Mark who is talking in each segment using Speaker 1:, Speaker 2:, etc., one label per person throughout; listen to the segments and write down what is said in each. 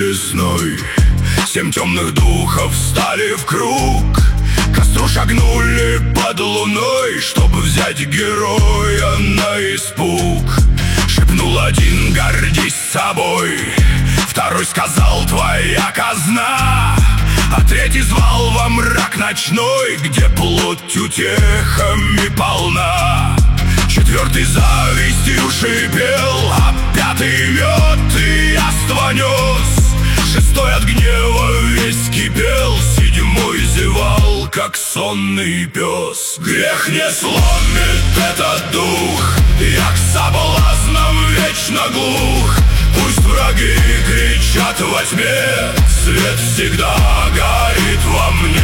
Speaker 1: весной 7 темных духов встали в круг, к костру шагнули под луной, чтобы взять героя на испуг. Шепнул один: гордись собой. Второй сказал: твоя казна. А третий звал во мрак ночной, где плоть утехами полна. Четвертый завистью шипел, а пятый мед и яство нес. Шестой от гнева весь кипел, седьмой зевал, как сонный пес. Грех не сломит этот дух, я к соблазнам вечно глух. Пусть враги кричат во тьме, свет всегда горит во мне.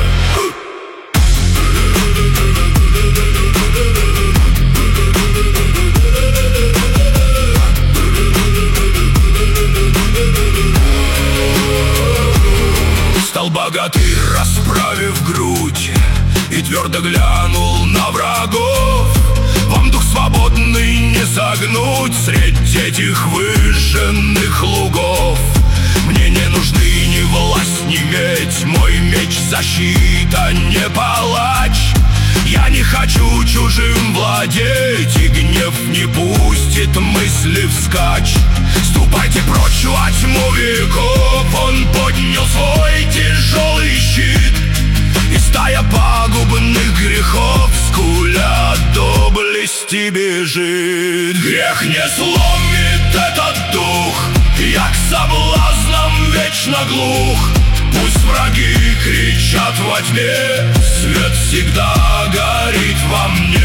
Speaker 1: Стал богатырь, расправив грудь, и твердо глянул на врагов. Вам дух свободный не согнуть средь этих выжженных лугов. Мне не нужны ни власть, ни медь, мой меч защита, не палач. Я не хочу чужим владеть, и гнев не пустит мысли вскачь. Ступайте прочь во тьму веков, он поднял свой тяжелый щит, и стая пагубных грехов, скуля доблести, бежит. Грех не сломит этот дух, я к соблазнам вечно глух. Пусть враги кричат во тьме, свет всегда горит во мне.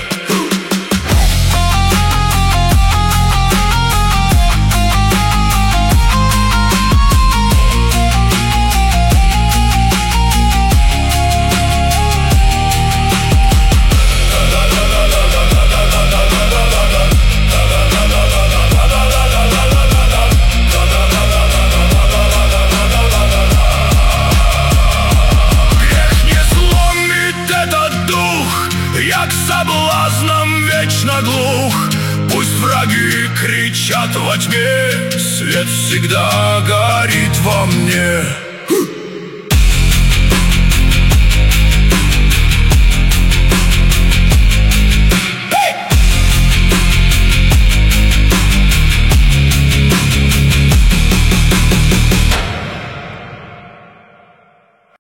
Speaker 1: Я к соблазнам вечно глух. Пусть враги кричат во тьме, свет всегда горит во мне.